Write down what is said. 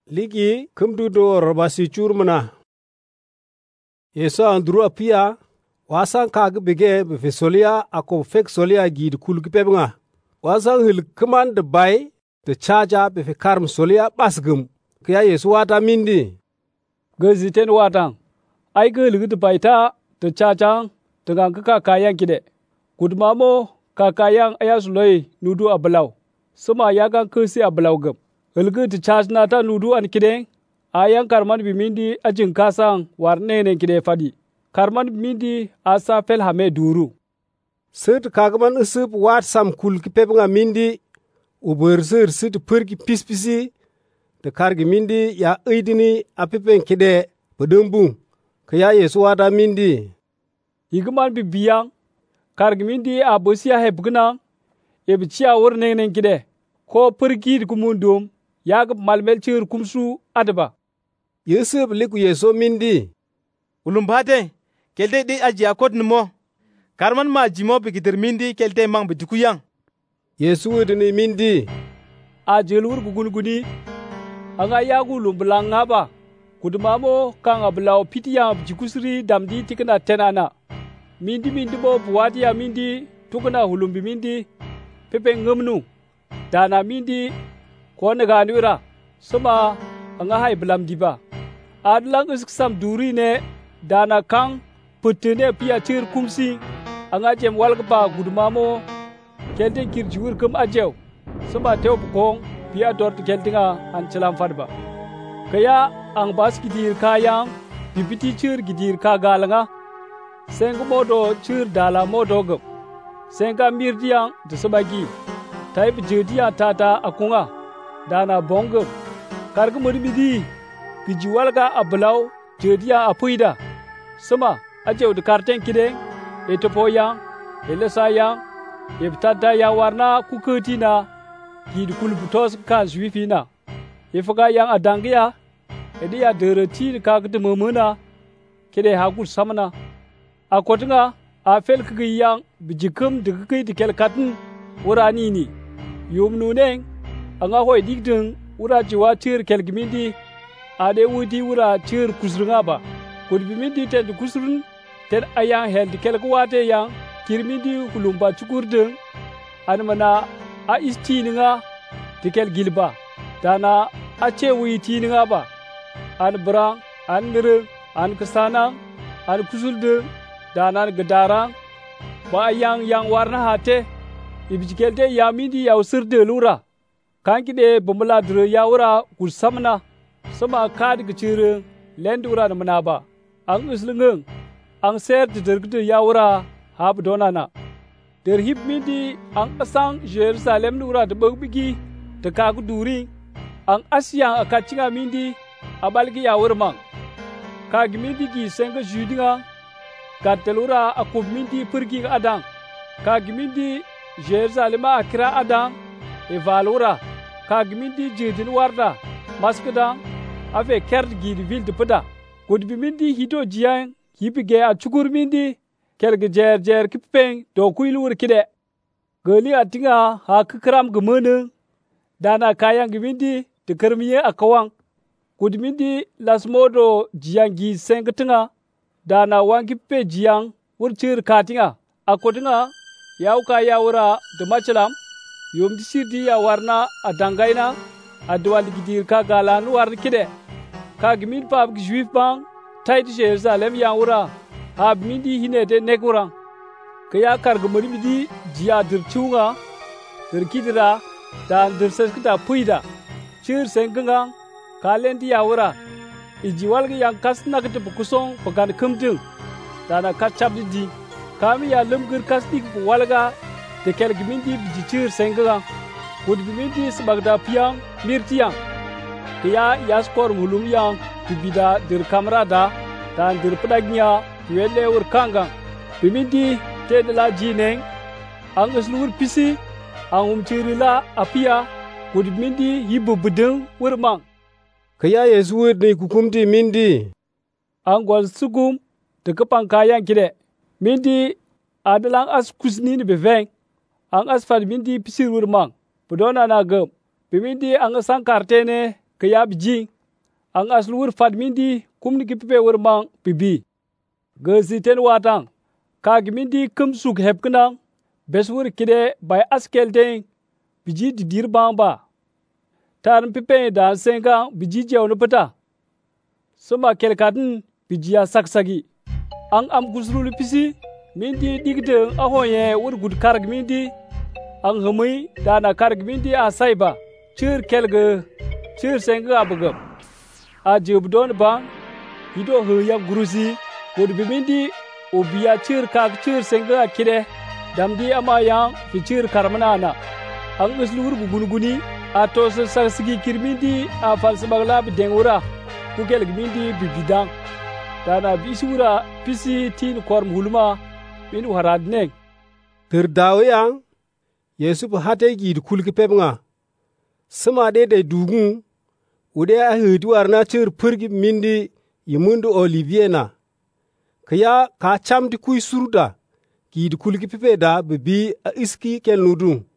Ligi kumdu do robasi churmana. Yeso andru apia wasan kag bege be solia ako fek solia gid kulg pebnga. Wasan hil kman de bay de chaja be fe karm solia basgum. Kya Yesu wata mindi. Gaziten watang. Ai gel de bayta de chaja de gang ka kayan kide. Kudmamo ka kayan ayasuloi nudu ablaw. Suma yagan kursi ablaw gum. Ilgu ti charge nata nudu an kide ayan karman bimindi ajin kasang warne ne kide fadi karman bimindi asa fel hame duru Sert kagman usup wat sam kul ki pebnga mindi uber sit pergi pispisi de kargi mindi ya idini apipen kide bedumbu kaya Yesu wada mindi igman bibiyang kargi mindi abosia hebgna ebchia warne ne kide ko pergi kumundum yag malmel chir kumsu adaba Yusuf liku Yeso mindi ulumbate kelte di aji akot nmo karman ma jimo bigidir mindi kelte mang bidukuyang Yesu wedini mindi ajelur guguni anga yagu lumblanga ba kudmamo kanga blaw pitiya jikusri damdi tikna tenana mindi bo buwadi ya mindi tukuna hulumbi mindi pepe ngamnu dana mindi ko na ganura suma anga hay blam diba adlang iskam duri ne dana kang putene pia chir kumsi anga jem walgba gudmamo kelde kirjur kum ajew suma tew bukong pia dort keldinga an chalam fadba kaya ang bas gidir kayang bibiti chir gidir ka galanga sengu modo chir dala modo gum senga mirdiang de sabagi type jediya tata akunga dana bongum kargu mudibidi gijiwalga ablaw jediya apuida sama ajew de karten kide etopoya elesaya ebtata ya warna kukutina gid kulbutos ka zwifina ifaga yang adangiya ediya dereti ka gdemumuna kide hagur samana akotinga afel kigiyang bijikum de kigi dikel katun urani ni yumnuneng anga hoy digdeng ura jiwa tir kelgimindi ade wudi ura tir kusrunga ba kudbimindi ten kusrun ten ayang held kelgwate yang kirmindi hulumba chukurdeng anmana a istininga tikel gilba dana a chewi tininga ba an brang an nire an kasana an kusulde dana gadara ba yang warna hate ibjikelte yamindi yausirde lura kankide bumula dure yawura kusamna sama kad gicire lendura na manaba ang islungeng ang ser de yawura hab donana der hip mindi ang asang Jerusalem nura de bogbigi de kagu duri ang asya akachinga mindi abalgi yawur mang kag mindi gi senga judinga katelura akub mindi pergi adang kag mindi Jerusalem akira adang evalura kagmindi jedin warda maskada ave kerd gid vil de pada kudbi mindi hito jiyan hipige a chukur mindi kelge jer kipeng do kuilur kide goli atinga ha kram gumene dana kayang gimindi de kermiye akawang kudmindi lasmodo jiyan gi sengatinga dana wangi pe jiyan wurchir katinga akodinga yauka yawura de machalam yom di sirdi ya warna adangaina adwal gidir ka galan war kide ka gmin pap juif bang tayt Jerusalem ya wura hab mindi hine de nekura kaya kargumuri midi jiya dirchunga dirkidira dan dirseskita puida chir sengenga kalendi ya wura ijiwal ga yang kasna kete bukusong pagan kumding dana kachabdi di kami ya lumgir kasdik walga de kelgimindi bijichir senga kudbimindi sbagda piang mirtiang kaya yaskor ngulum yang tibida dir kamrada dan dir pedagnya wele urkanga bimindi tedla jineng ang uslur pisi ang umchirila apia kudbimindi hibu bedeng urmang kaya Yesu wedni kukumti mindi ang gol sugum de kapang kayang kide mindi adalang as kusni ni beveng ang asfal mindi pisir urmang podona na gem bimindi ang sang kartene kaya bijing ang aslu wur fat mindi kumni ki pipe wur mang bibi. Gezi ten watang, kag mindi kum suk hep kenang, bes wur kide bay askel ten biji di dir bang ba. Tan pipe dan senga biji jaw no peta. Soma kel kadin biji ya saksagi. Ang am gusrulu pisi, mindi digde ahoye wur gud karg mindi, ang humui dana karg mindi a saiba, chir kelge, chir senga abagab. A jibdon bang, hido huyam gurusi, gud bimindi ubiya chir kag chir senga kide, damdi ama yang fi chir karmanana. Ang uslur guguni, a tos saksigi kirmindi a falsabagla bidengura, kukel gmindi bibidang. Dana bisura pisi tin korm hulma min waradneng. Tir dawiyang, Yesu bu hate gid kulki pebnga. Sama de dugun, ude a hiduar na chir purgi mindi yimundu Olivier. Kaya ka cham di kui suruda, gid kulki pepe da bibi a iski kel nudung.